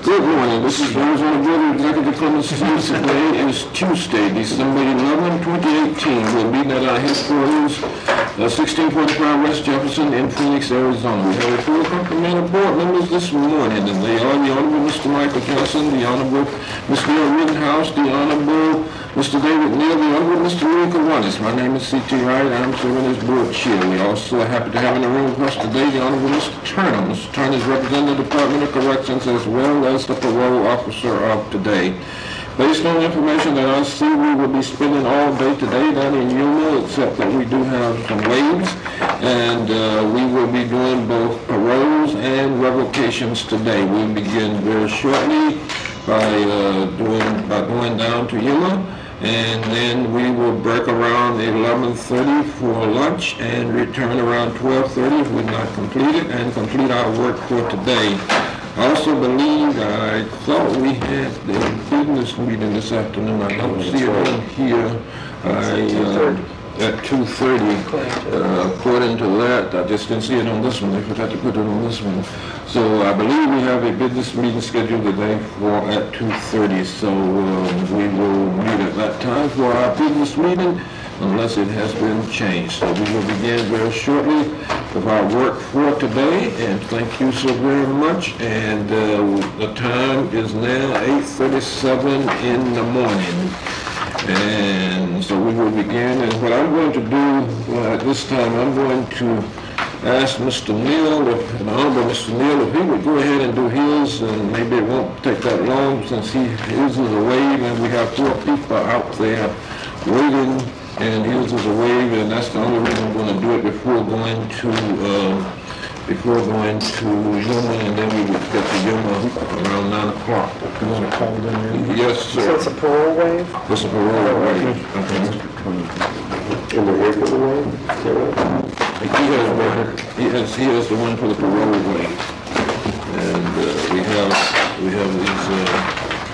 Good morning, this is Arizona Board of Executive Commissioners. Today is Tuesday, December 11, 2018. We're meeting at our headquarters, 1645 West Jefferson in Phoenix, Arizona. We have a full complement of board members this morning, and they are the Honorable Mr. Michael Johnson, the Honorable Ms. Neil Rittenhouse, the Honorable Mr. David Neal, the Honorable Mr. Lee Kiwanis. My name is C.T. Wright. I'm serving as board chair. We also are happy to have in the room with us today the Honorable Mr. Turner. Mr. Turner is representing the Department of Corrections as well as the parole officer of today. Based on the information that I see, we will be spending all day today down in Yuma, except that we do have some waves, and we will be doing both paroles and revocations today. We begin very shortly by going down to Yuma, and then we will break around 11:30 for lunch and return around 12:30 if we're not completed, and complete our work for today. I also believe, I thought we had the business meeting this afternoon. I don't see it on here. At 2:30. According to that, I just didn't see it on this one. I forgot to put it on this one. So I believe we have a business meeting scheduled today at 2:30. So we will meet at that time for our business meeting, unless it has been changed. So we will begin very shortly with our work for today, and thank you so very much. And the time is now 8:37 in the morning. And so we will begin, and what I'm going to do at this time, I'm going to ask Mr. Neal, the Honorable Mr. Neal, if he would go ahead and do his, and maybe it won't take that long since his is a wave, and we have 4 people out there waiting, and his is a wave, and that's the only reason I'm going to do it before going to Yuma, and then we would get to Yuma around 9 o'clock. You want to call it in there? Yes, sir. So it's a parole wave? It's a parole wave. In the regular way? He has the one for the parole wave.